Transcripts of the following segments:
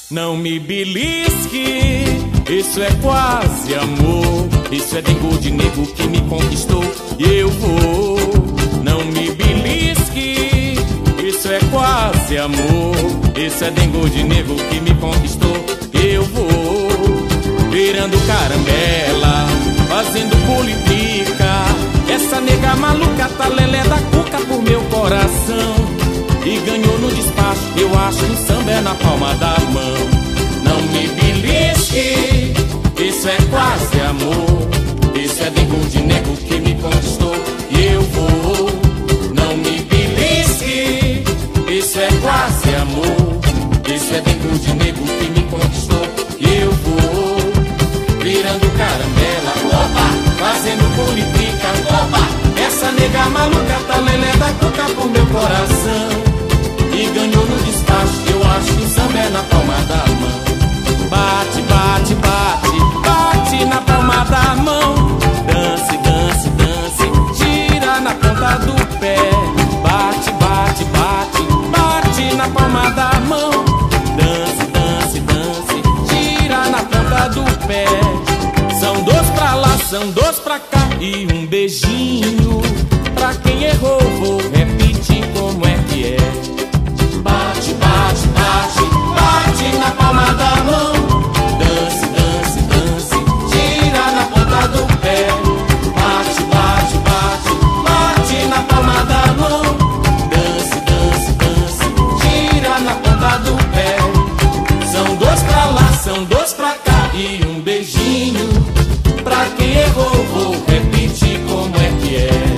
Não me belisque, isso é quase amor. Isso é dengo de nego que me conquistou e eu vou. Não me belisque, isso é quase amor. Isso é dengo de nego que me conquistou e eu vou. Virando carambela, fazendo politica. Essa nega maluca tá lelé da cuca por meu coração. E ganhou no despacho, eu acho que o samba é na palma da mão. Não me belisque, isso é quase amor. Isso é dengo de nego que me conquistou e eu vou. Não me belisque, isso é quase amor. Isso é dengo de nego que me conquistou e eu vou. Virando caramela, opa, fazendo politica, opa. Essa nega maluca tá lelé da cuca por meu coração. E ganhou no despacho, eu acho que o samba é na palma da mão. Bate, bate, bate, bate na palma da mão. Dance, dance, dance, gira na ponta do pé. Bate, bate, bate, bate na palma da mão. Dance, dance, dance, gira na ponta do pé. São dois pra lá, são dois pra cá e um beijinho. Pra quem errou, vou repetir como é que é. Bate, bate, bate, bate na palma da mão. Dance, dance, dance, gira na ponta do pé. Bate, bate, bate, bate na palma da mão. Dance, dance, dance, gira na ponta do pé. São dois pra lá, são dois pra cá e um beijinho. Pra quem errou, vou repetir como é que é.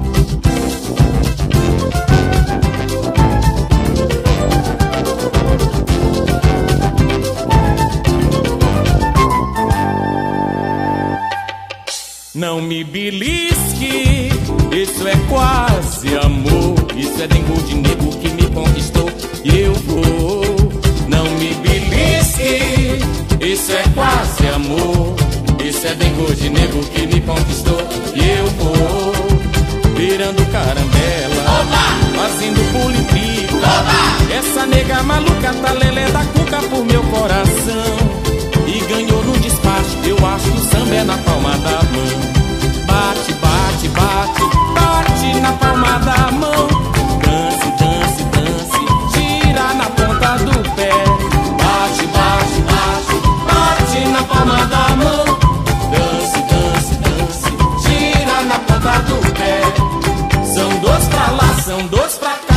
Não me belisque, isso é quase amor. Isso é dengo de nego que me conquistou e eu vou. Não me belisque, isso é quase amor. Isso é dengo de nego que me conquistou e eu vou. Virando caramela, opa, fazendo politica, opa. Essa nega maluca tá lelé da cuca por meu coração. E ganhou no despacho, eu acho que o samba é na palma da mão. Bate, bate, bate, bate na palma da mão. Dance, dance, dance, gira na ponta do pé. Bate, bate, bate, bate na palma da mão. Dance, dance, dance, gira na ponta do pé. São dois pra lá, são dois pra cá.